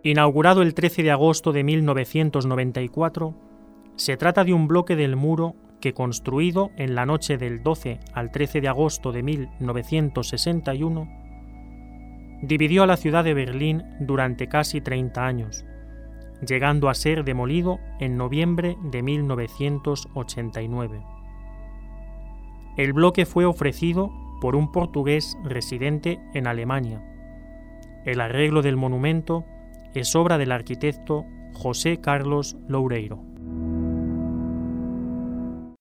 Inaugurado el 13 de agosto de 1994, se trata de un bloque del muro que, construido en la noche del 12 al 13 de agosto de 1961, dividió a la ciudad de Berlín durante casi 30 años, llegando a ser demolido en noviembre de 1989. El bloque fue ofrecido por un portugués residente en Alemania. El arreglo del monumento es obra del arquitecto José Carlos Loureiro.